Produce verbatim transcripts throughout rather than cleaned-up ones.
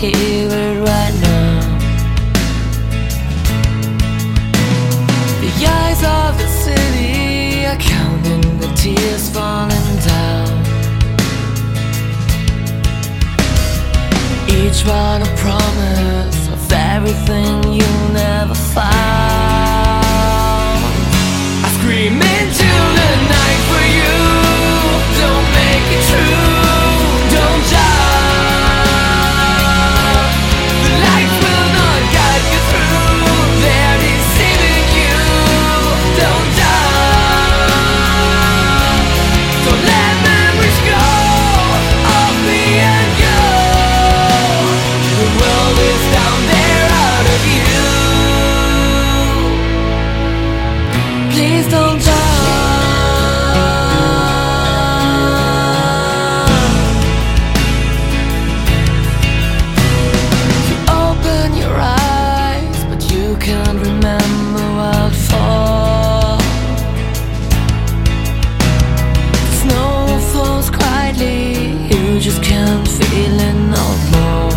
hear it right now. The eyes of the city are counting the tears falling down. Each one a promise of everything you'll never find. I scream into the night for you. Don't make it true. Don't judge. The lights will not guide you through. They're deceiving you. Don't judge. Don't let memories go of me and you. The world is down there out of you. Please don't judge. You open your eyes, but you can't remember what for. The snow falls quietly, you just can't feel it no more.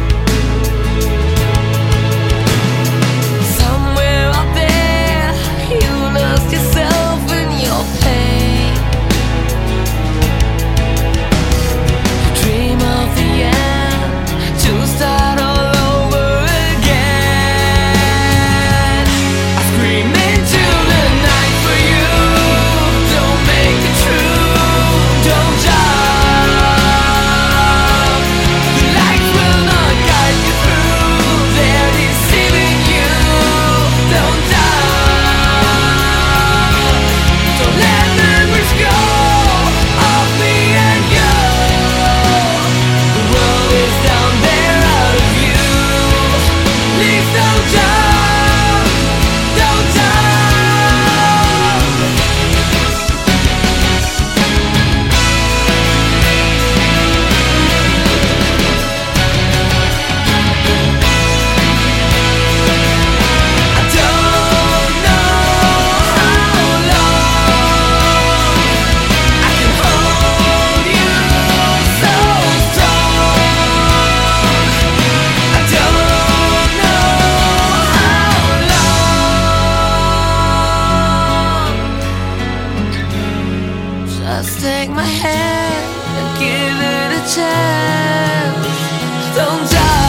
Somewhere out there, you lost yourself in your pain. You dream of the end, to start all over again. I scream into the night for you. Don't make it true. Don't judge. The lights will not guide you through. They're deceiving you. Don't judge. Don't let memories go of me and you. The world is down there out of you. Please don't judge. Don't judge. I don't know how long I can hold you so strong. I don't know how long. Just take my hand and give it a chance. Don't judge.